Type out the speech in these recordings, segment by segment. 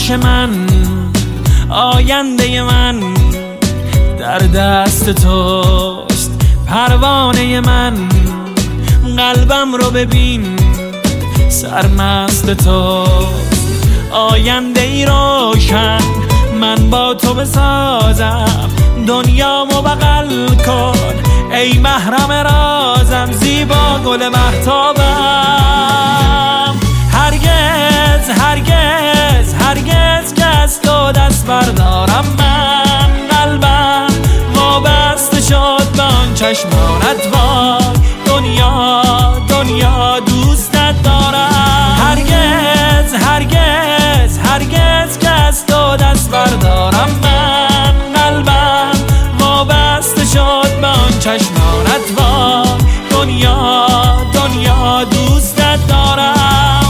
آتش من، آینده من در دست توست. پروانه من، قلبم رو ببین سرمست توست. آینده ای روشن من با تو بسازم، دنیامو بغل کن ای محرم رازم، زیبا گل مهتابم. هرگز هرگز هرگز که از تو دست بردارم من، قلبم وابسته شد به آن چشمانت وای. دنیا دنیا دوستت دارم. هرگز هرگز هرگز که از تو دست بردارم من، قلبم وابسته شد به آن چشمانت وای. دنیا دنیا دوستت دارم.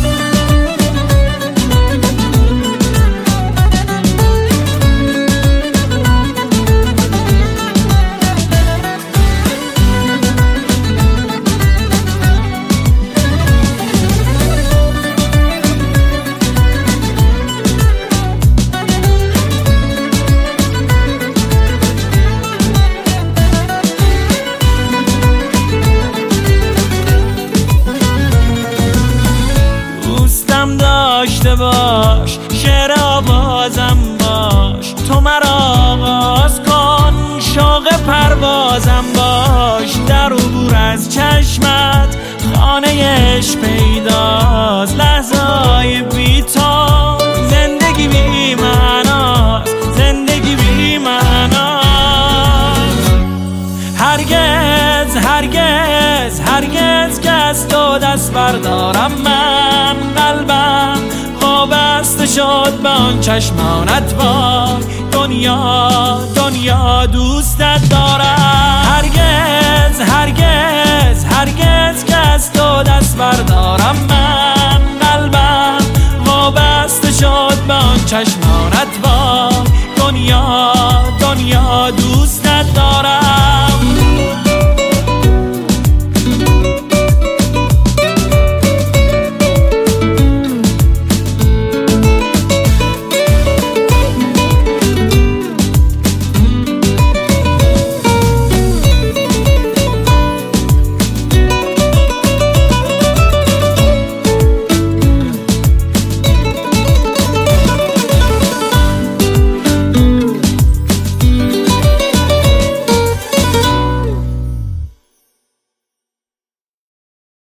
داشته باش شعر آوازم باش، تو مرا آغاز کن شوق پروازم باش. در عبور از چشمت خانه عشق پیداست، لحظه های بی تو زندگی بی معناست، زندگی بی معناست. هرگز هرگز هرگز که از تو دست بردارم من، قلبم وابسته شد به آن چشمانت وای. دنیا دنیا دوستت دارم. هرگز هرگز هرگز که